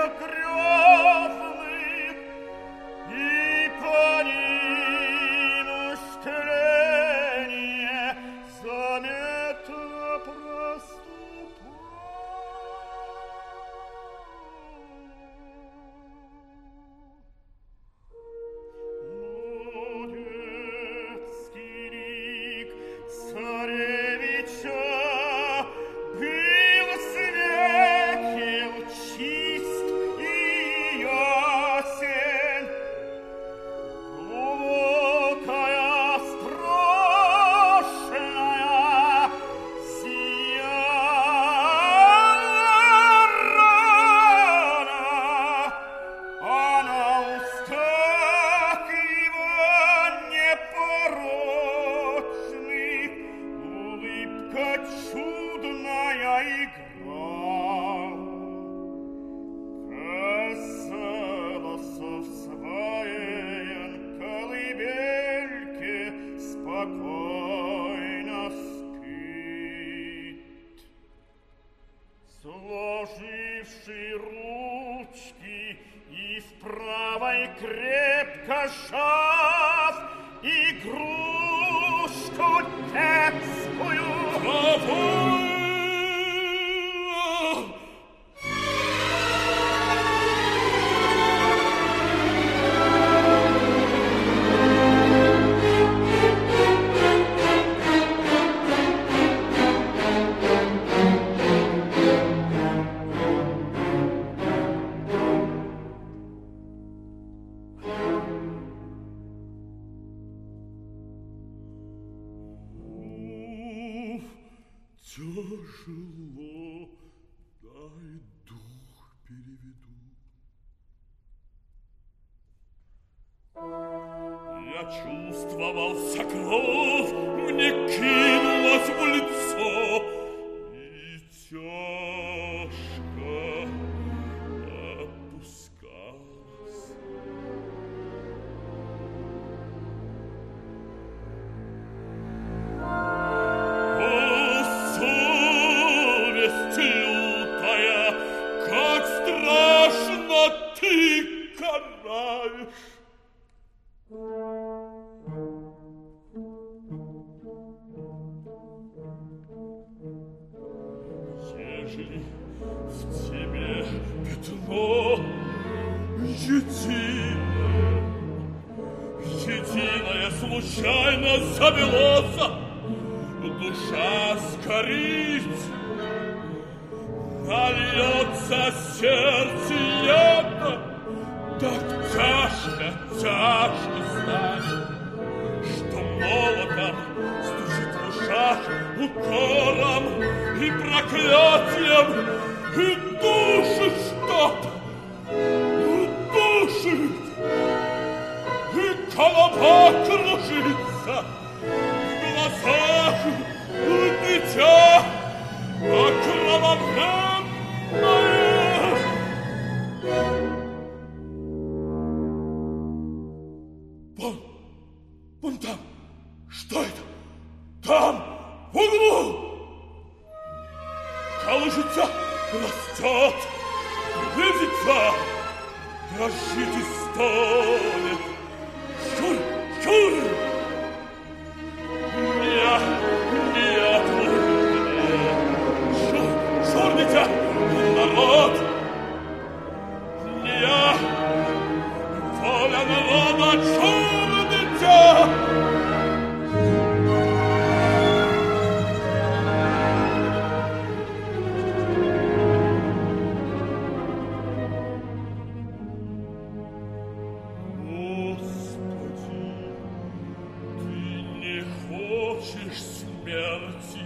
крёвных, и по ним тление заметно сложивший ручки и в правой крепко сжав игрушку детскую. Тяжело, дай дух переведу. Я чувствовал, вся кровь мне кинулась в лицо, и тяжко опускалась. Ты караешь. Ежели в тебе пятно единое случайно забилося, душа скорить, нальется сердце явно, так тяжко станет, что молотом стучит в ушах укором и проклятием, и душит что-то, душит, и голова кружится, в глазах дитя окровавленное. Вон там, что это? Там, в углу! Колышется, растет, движется, дрожит и стонет. Щур, щур! Нет, щур, дитя, народ! Нет, воля народа, щур, дитя! Господи, ты не хочешь смерти,